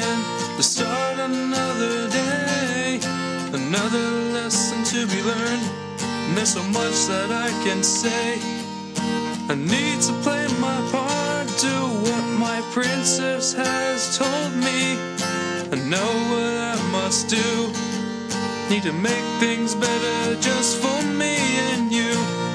again to start another day, another lesson to be learned. And there's so much that I can say. I need to play my part, do what my princess has told me. I know what I must do. Need to make things better just for me and you.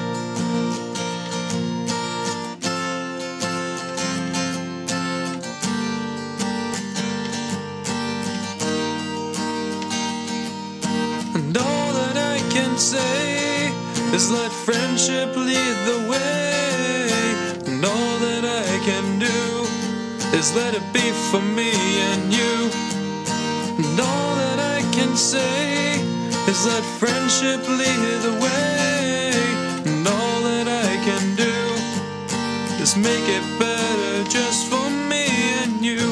And all that I can say is let friendship lead the way. And all that I can do is let it be for me and you. And all that I can say is let friendship lead the way. And all that I can do is make it better just for me and you.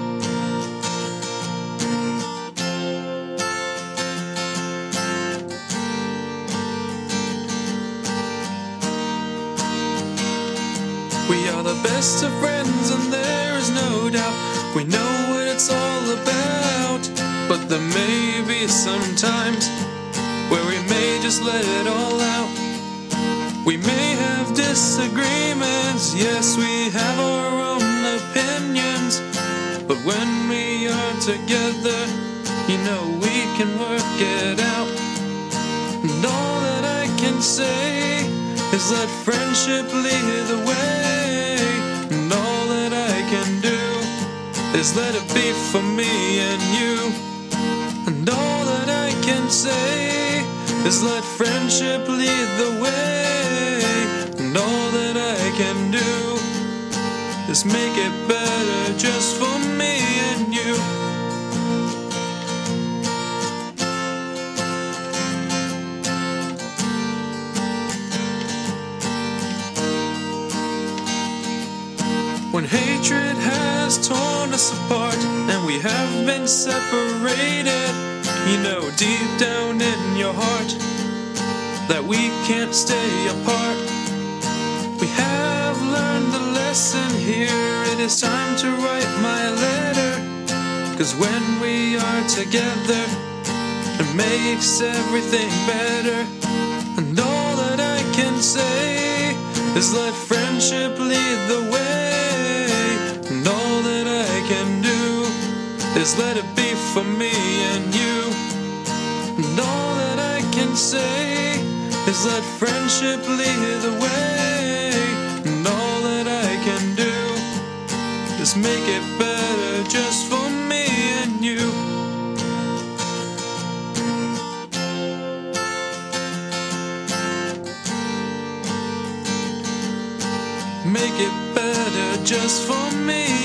We are the best of friends and there is no doubt. We know what it's all about. But there may be some times where we may just let it all out. We may have disagreements, yes, we have our own opinions. But when we are together, you know we can work it out. And all that I can say is let friendship lead the way. And all that I can do is let it be for me and you. And all that I can say is let friendship lead the way. And all that I can do is make it better just for me and you. When hatred has torn us apart and we have been separated, you know deep down in your heart that we can't stay apart. We have learned the lesson here. It is time to write my letter, 'cause when we are together it makes everything better. And all that I can say is let friendship lead the way. And all that I can do is let it be for me and you. And all that I can say is let friendship lead the way. And all that I can do is make it better just for me and you. Make it better just for me